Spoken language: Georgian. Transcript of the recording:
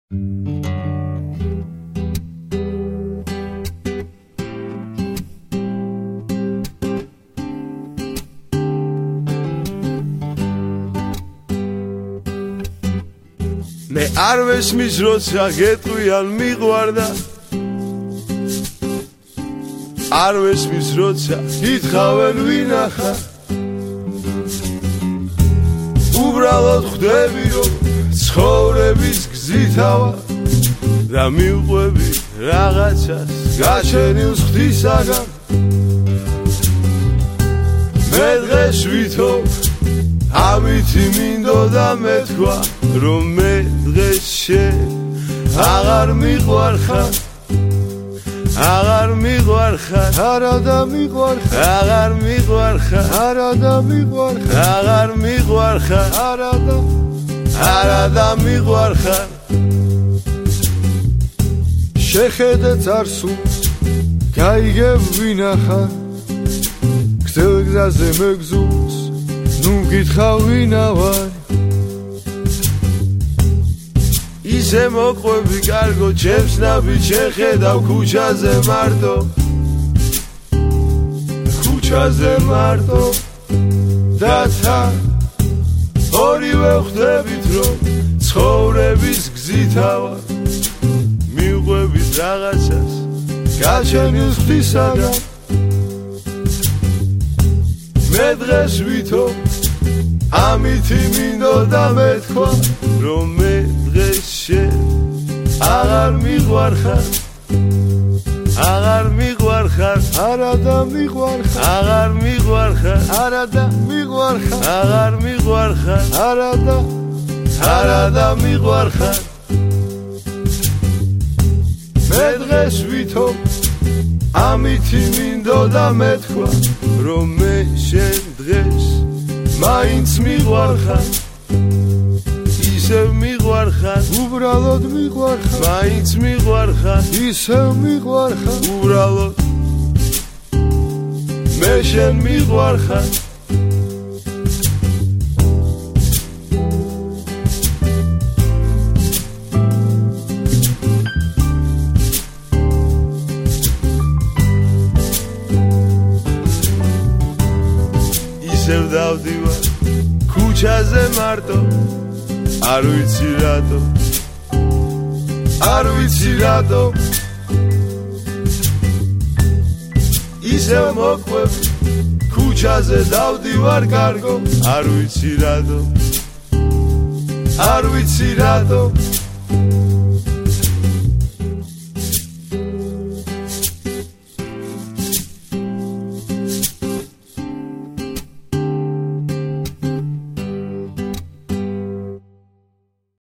მე არ ვესმის როცა გეტყვიან მიყვარდა არ ვესმის როცა ითხოვენ ვინახა უბრალოდ ხვდები რომ ცხოვრების გზითავა და მივყვები რაღაცას გაჩენილს ღვთისაგან მე დღეს ვითომ ამითი მინდოდა მეთქვა რომ მე დღეს შენ აღარ მიყვარხარ აღარ მიყვარხარ არა და მიყვარხარ აღარ მიყვარხარ არა და მიყვარხარ აღარ მიყვარხარ არა და მიყვარხარ შეხედე წარსულს გაიგებ ვინახარ გზაზე მეგზურს ნუ გითხავ ვინა ვარ ისე მოყვები კარგო ჩემს ნაბიჯს შეხედავ ქუჩაზე მარტო და თან ორივე ხვდებით რომ ცხოვრების გზითავა მივყვებით რაღაცას გაჩენილს ღვთისაგან მე დღეს ვითომ ამითი მინდოდა მეთქვა რომ მე დღეს შენ აღარ მიყვარხარ აღარ მიყვარხარ არა და მიყვარხარ აღარ მიყვარხარ არა და მიყვარხარ აღარ მიყვარხარ არა და მიყვარხარ მე დღეს ვითომ ამითი მინდოდა მეთქვა რომ მე შენ დღეს მაინც მიყვარხარ ისევ მიყვარხარ უბრალოდ მიყვარხარ მაინც მიყვარხარ ისევ მიყვარხარ უბრალოდ მე შენ მიყვარხარ ისევ დავდივარ ქუჩაზე მარტო არ ვიცი რატო ისევ მოყვები ქუჩაზე დავდივარ კარგო არ ვიცი რატო